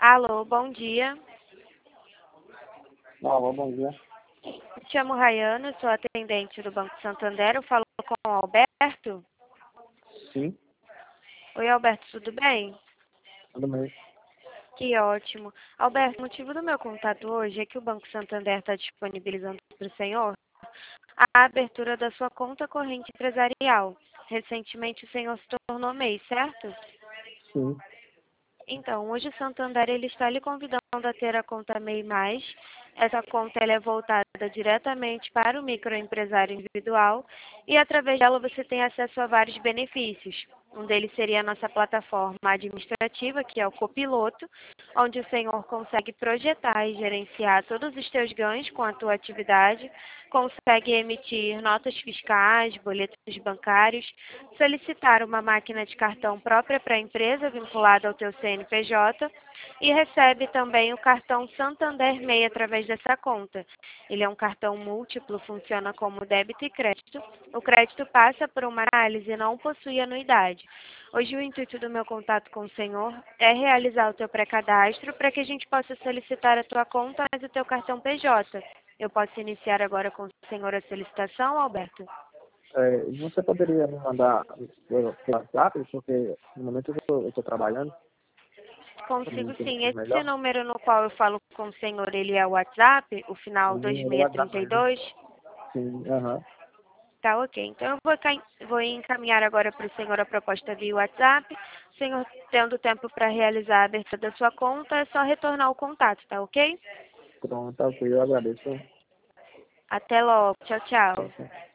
Alô, bom dia. Alô, bom dia. Me chamo Rayana, sou atendente do Banco Santander. Eu falo com o Alberto. Sim, Oi, Alberto, tudo bem? tudo bem. Que ótimo. Alberto, o motivo do meu contato hoje é que o Banco Santander está disponibilizando para o senhor a abertura da sua conta corrente empresarial. Recentemente o senhor se tornou MEI, certo? Sim, Então, hoje o Santander ele está lhe convidando a ter a conta MEI+. Essa conta ela é voltada diretamente para o microempresário individual e através dela você tem acesso a vários benefícios. Um deles seria a nossa plataforma administrativa, que é o Copiloto, onde o senhor consegue projetar e gerenciar todos os seus ganhos com a tua atividade, consegue emitir notas fiscais, boletos bancários, solicitar uma máquina de cartão própria para a empresa vinculada ao teu CNPJ e recebe também o cartão Santander MEI através dessa conta. Ele é um cartão múltiplo, funciona como débito e crédito. O crédito passa por uma análise e não possui anuidade. Hoje o intuito do meu contato com o senhor é realizar o teu pré-cadastro para que a gente possa solicitar a tua conta mais o teu cartão PJ. Eu posso iniciar agora com o senhor a solicitação, Alberto? você poderia me mandar pelo WhatsApp, porque no momento eu estou trabalhando, para mim Consigo entender sim. Esse melhor. número no qual eu falo com o senhor, ele é o WhatsApp, o final Sim, o WhatsApp mesmo. 2632? Sim, aham. Tá ok. Então eu vou encaminhar agora para o senhor a proposta via WhatsApp. O senhor tendo tempo para realizar a abertura da sua conta, é só retornar o contato, tá ok? Pronto, ok, eu agradeço. Até logo. Tchau, tchau. Tchau, tchau.